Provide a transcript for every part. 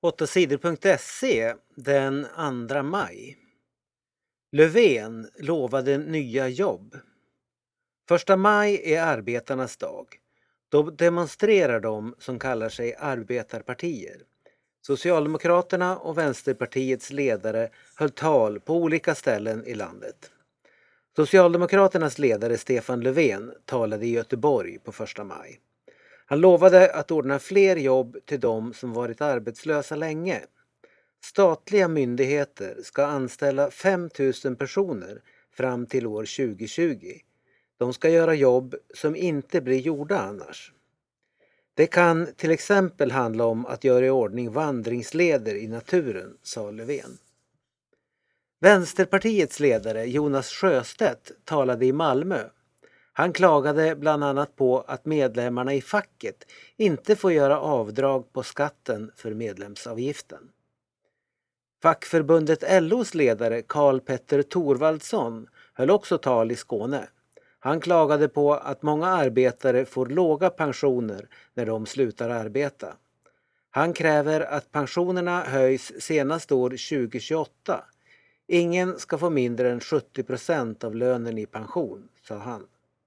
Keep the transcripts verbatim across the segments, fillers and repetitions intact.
åtta sidor punkt se den andra maj. Löfven lovade nya jobb. Första maj är arbetarnas dag. Då demonstrerar de som kallar sig arbetarpartier. Socialdemokraterna och Vänsterpartiets ledare höll tal på olika ställen i landet. Socialdemokraternas ledare Stefan Löfven talade i Göteborg på första maj. Han lovade att ordna fler jobb till de som varit arbetslösa länge. Statliga myndigheter ska anställa fem tusen personer fram till år tjugo tjugo. De ska göra jobb som inte blir gjorda annars. Det kan till exempel handla om att göra i ordning vandringsleder i naturen, sa Löfven. Vänsterpartiets ledare Jonas Sjöstedt talade i Malmö. Han klagade bland annat på att medlemmarna i facket inte får göra avdrag på skatten för medlemsavgiften. Fackförbundet L O:s ledare Karl Petter Thorvaldsson höll också tal i Skåne. Han klagade på att många arbetare får låga pensioner när de slutar arbeta. Han kräver att pensionerna höjs senast år tjugo tjugoåtta. Ingen ska få mindre än sjuttio procent av lönen i pension, sa han.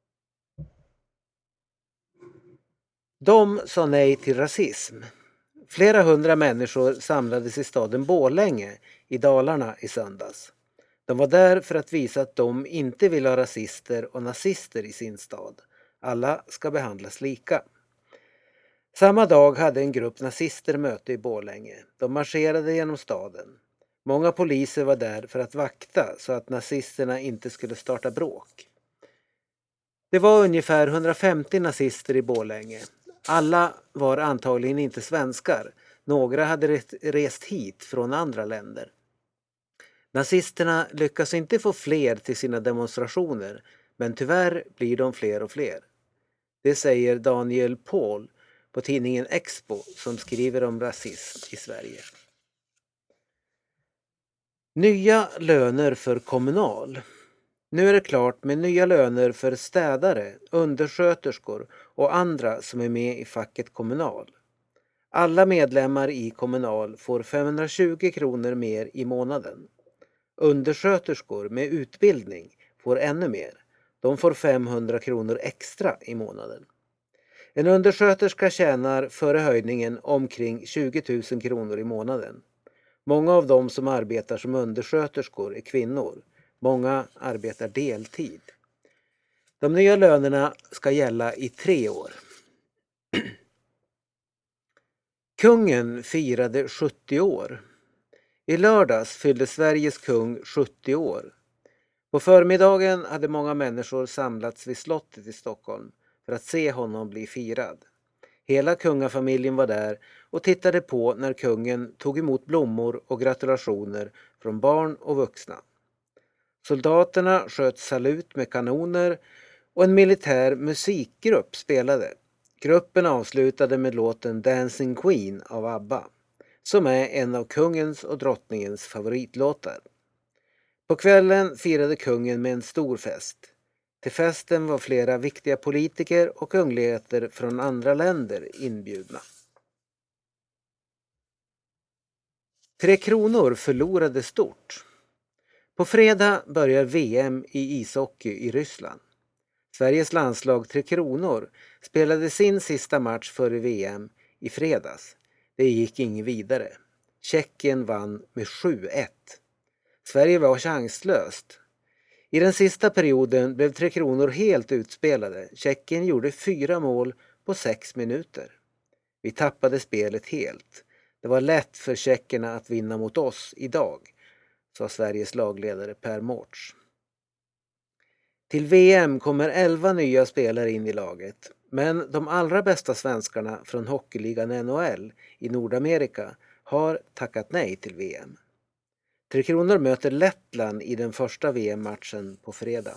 De sa nej till rasism. Flera hundra människor samlades i staden Borlänge i Dalarna i söndags. De var där för att visa att de inte vill ha rasister och nazister i sin stad. Alla ska behandlas lika. Samma dag hade en grupp nazister möte i Borlänge. De marscherade genom staden. Många poliser var där för att vakta så att nazisterna inte skulle starta bråk. Det var ungefär hundrafemtio nazister i Borlänge. Alla var antagligen inte svenskar. Några hade rest hit från andra länder. Nazisterna lyckas inte få fler till sina demonstrationer, men tyvärr blir de fler och fler. Det säger Daniel Paul på tidningen Expo som skriver om rasism i Sverige. Nya löner för Kommunal. Nu är det klart med nya löner för städare, undersköterskor och andra som är med i facket Kommunal. Alla medlemmar i Kommunal får femhundratjugo kronor mer i månaden. Undersköterskor med utbildning får ännu mer. De får femhundra kronor extra i månaden. En undersköterska tjänar före höjningen omkring tjugo tusen kronor i månaden. Många av dem som arbetar som undersköterskor är kvinnor. Många arbetar deltid. De nya lönerna ska gälla i tre år. Kungen firade sjuttio år. I lördags fyllde Sveriges kung sjuttio år. På förmiddagen hade många människor samlats vid slottet i Stockholm för att se honom bli firad. Hela kungafamiljen var där och tittade på när kungen tog emot blommor och gratulationer från barn och vuxna. Soldaterna sköt salut med kanoner och en militär musikgrupp spelade. Gruppen avslutade med låten Dancing Queen av ABBA, som är en av kungens och drottningens favoritlåtar. På kvällen firade kungen med en stor fest. Till festen var flera viktiga politiker och kungligheter från andra länder inbjudna. Tre Kronor förlorade stort. På fredag börjar V M i ishockey i Ryssland. Sveriges landslag Tre Kronor spelade sin sista match före V M i fredags. Det gick inget vidare. Tjeckien vann med sju ett. Sverige var chanslöst. I den sista perioden blev Tre Kronor helt utspelade. Tjeckien gjorde fyra mål på sex minuter. Vi tappade spelet helt. Det var lätt för tjeckerna att vinna mot oss idag, sa Sveriges lagledare Per Mårts. Till V M kommer elva nya spelare in i laget, men de allra bästa svenskarna från hockeyligan N H L i Nordamerika har tackat nej till V M. Tre Kronor möter Lettland i den första V M-matchen på fredag.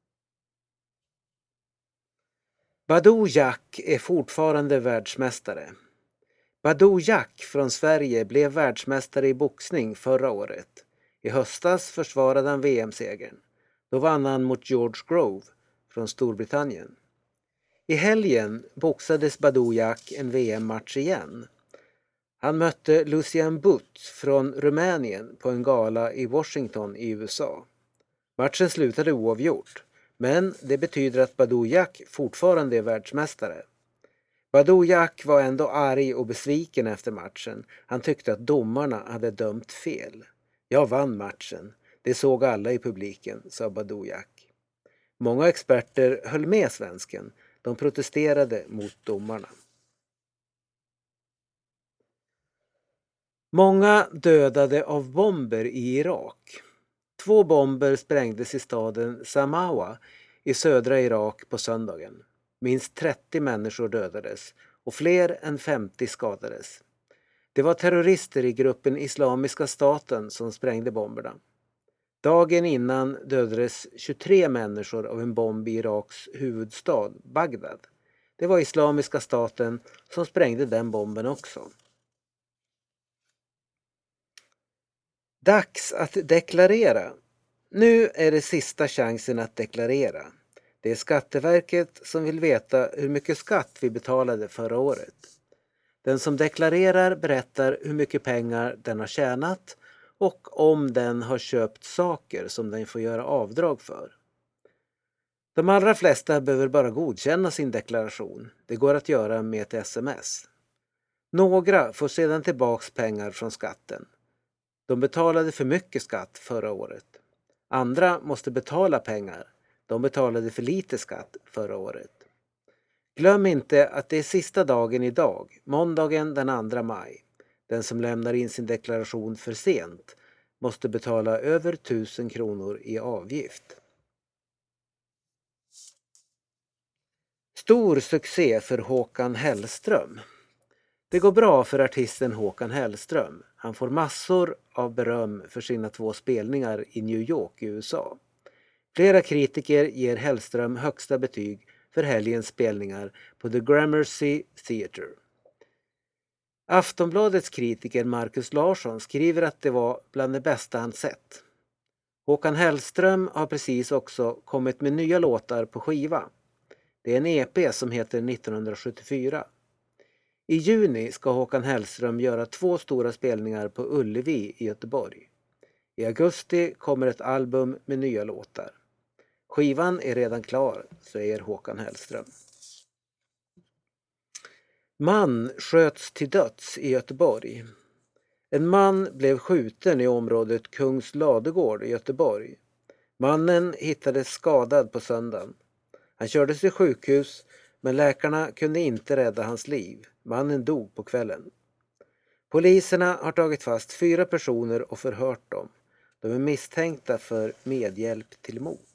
Badou Jack är fortfarande världsmästare. Badou Jack från Sverige blev världsmästare i boxning förra året. I höstas försvarade han V M-segern. Då vann han mot George Grove från Storbritannien. I helgen boxades Badou Jack en V M-match igen. Han mötte Lucian But från Rumänien på en gala i Washington i U S A. Matchen slutade oavgjort, men det betyder att Badou Jack fortfarande är världsmästare. Badou Jack var ändå arg och besviken efter matchen. Han tyckte att domarna hade dömt fel. Jag vann matchen. Det såg alla i publiken, sa Badou Jack. Många experter höll med svensken. De protesterade mot domarna. Många dödade av bomber i Irak. Två bomber sprängdes i staden Samawa i södra Irak på söndagen. Minst trettio människor dödades och fler än femtio skadades. Det var terrorister i gruppen Islamiska staten som sprängde bomberna. Dagen innan dödades tjugotre människor av en bomb i Iraks huvudstad, Bagdad. Det var Islamiska staten som sprängde den bomben också. Dags att deklarera. Nu är det sista chansen att deklarera. Det är Skatteverket som vill veta hur mycket skatt vi betalade förra året. Den som deklarerar berättar hur mycket pengar den har tjänat och om den har köpt saker som den får göra avdrag för. De allra flesta behöver bara godkänna sin deklaration. Det går att göra med ett sms. Några får sedan tillbaks pengar från skatten. De betalade för mycket skatt förra året. Andra måste betala pengar. De betalade för lite skatt förra året. Glöm inte att det är sista dagen idag, måndagen den andra maj. Den som lämnar in sin deklaration för sent måste betala över tusen kronor i avgift. Stor succé för Håkan Hellström. Det går bra för artisten Håkan Hellström. Han får massor av beröm för sina två spelningar i New York i U S A. Flera kritiker ger Hellström högsta betyg för helgens spelningar på The Gramercy Theatre. Aftonbladets kritiker Marcus Larsson skriver att det var bland det bästa han sett. Håkan Hellström har precis också kommit med nya låtar på skiva. Det är en E P som heter nittonhundrasjuttiofyra. I juni ska Håkan Hellström göra två stora spelningar på Ullevi i Göteborg. I augusti kommer ett album med nya låtar. Skivan är redan klar, säger Håkan Hellström. Man sköts till döds i Göteborg. En man blev skjuten i området Kungs Ladugård i Göteborg. Mannen hittades skadad på söndagen. Han kördes till sjukhus, men läkarna kunde inte rädda hans liv. Mannen dog på kvällen. Poliserna har tagit fast fyra personer och förhört dem. De är misstänkta för medhjälp till mord.